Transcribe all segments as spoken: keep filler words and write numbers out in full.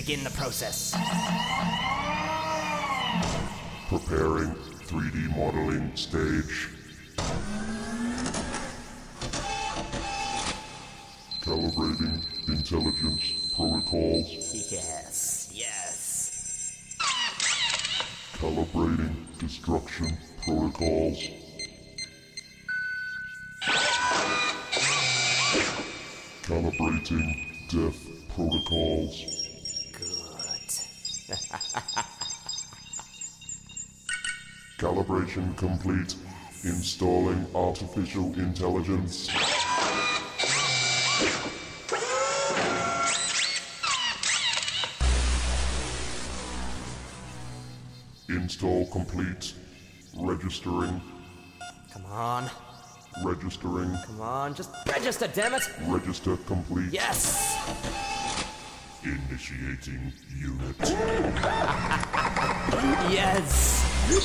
begin the process. Preparing three D modeling stage. Calibrating intelligence protocols. Yes, yes. Calibrating destruction protocols. Calibrating death protocols. Good. Calibration complete. Installing artificial intelligence. Install complete. Registering. Come on, Registering. come on, just register, damn it! Register complete. Yes! Initiating unit. Yes!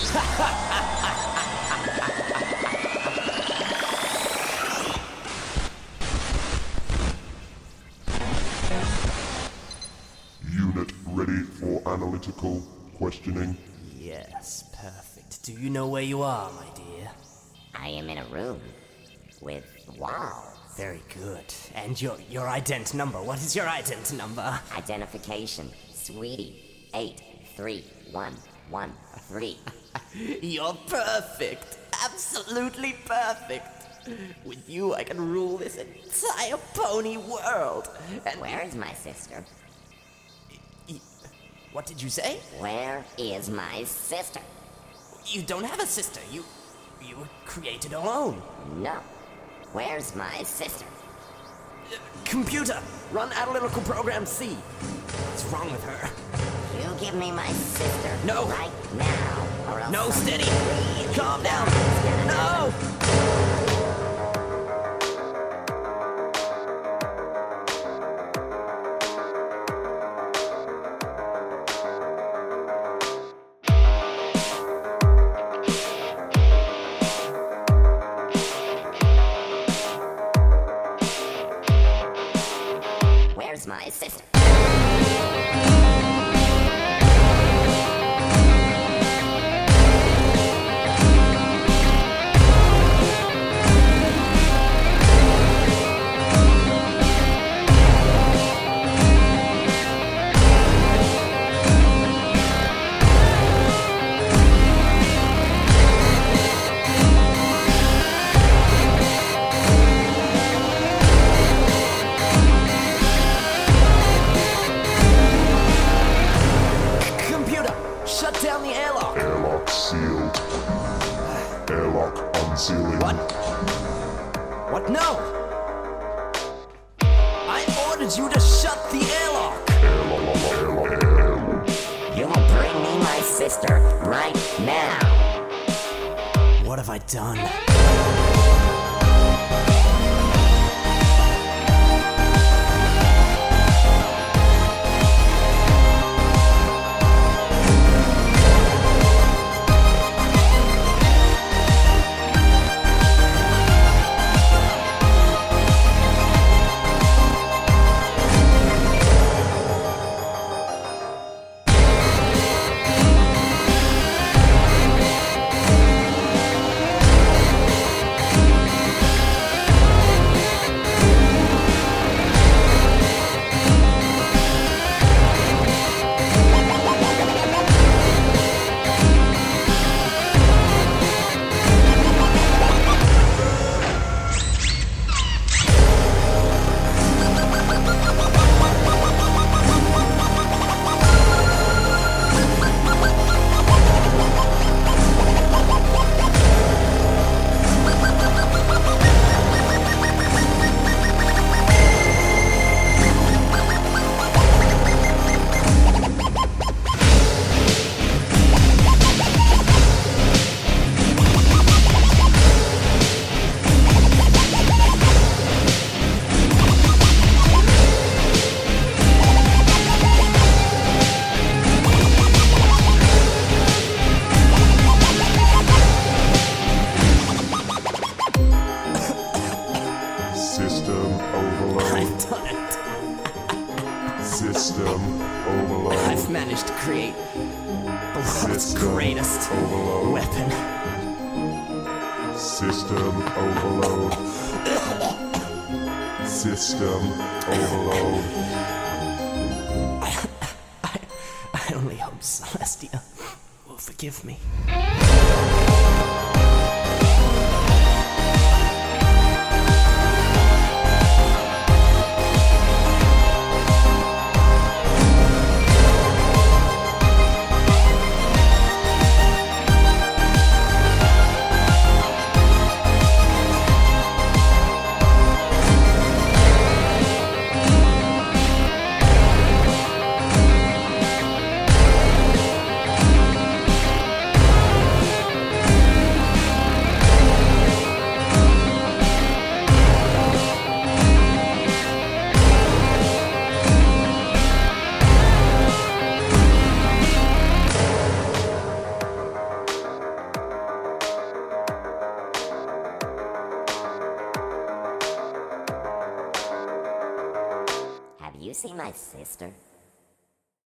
Unit ready for analytical questioning. Yes, perfect. Do you know where you are, my dear? I am in a room with walls. Very good. And your your ident number. What is your ident number? Identification, sweetie, eight three one one three. You're perfect. Absolutely perfect. With you, I can rule this entire pony world. And Where is my sister? what did you say? Where is my sister? You don't have a sister. You you created alone. No. Where's my sister? Computer, run analytical program C. What's wrong with her? You give me my sister No. right now, or else No, something steady. really Calm down. bad is gonna No. Where's my sister? Computer, shut down the airlock. Airlock sealed. Airlock unsealing. What? What? No! I ordered you to shut the airlock! Airlock, airlock, airlock. You will bring me my sister right now. What have I done? System overload. I've managed to create the world's System greatest overload. weapon. System overload. System overload. I only hope Celestia will forgive me. Have you seen my sister?